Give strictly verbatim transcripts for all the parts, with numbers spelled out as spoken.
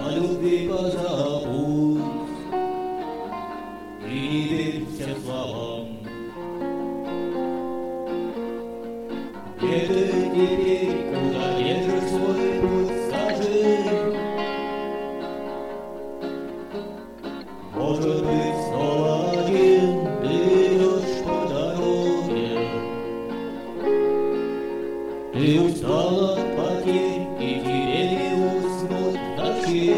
любви позабудь и не верь всем словам. Где ты теперь, куда держишь свой путь, скажи? Может быть, снова один ты идешь по дороге. Ты устал от потерь, и тебе не уснуть ночи,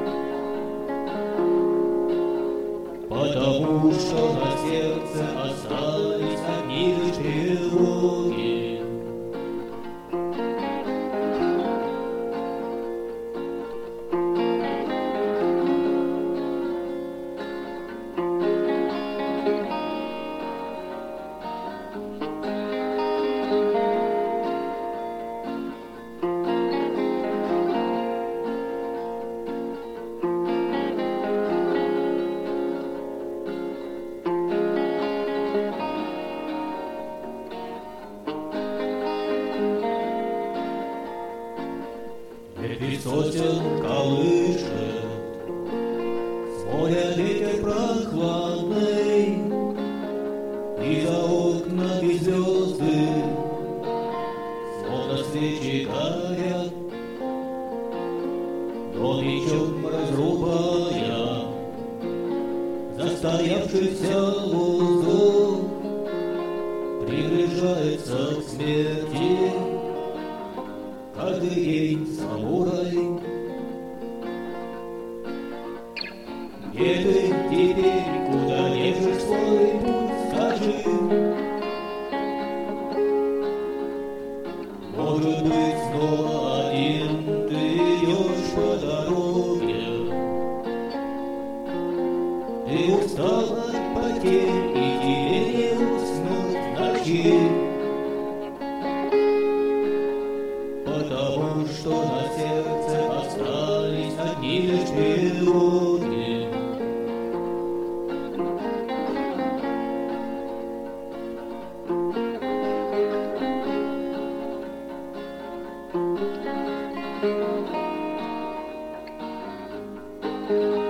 потому что на сердце остались одни лишь тревоги. Ветви сосен колышет, с моря ветер прохладный, и за окнами звезды, словно свечи горят, но мечом разрубая застоявшийся воздух, приближается к смерти каждый день самурай. Где ты теперь, куда держишь свой путь, скажи? Может быть, снова один ты идешь по дороге. Ты устал от потерь, и тебе не уснуть в ночи, потому что на сердце остались одни лишь тревоги. Thank you.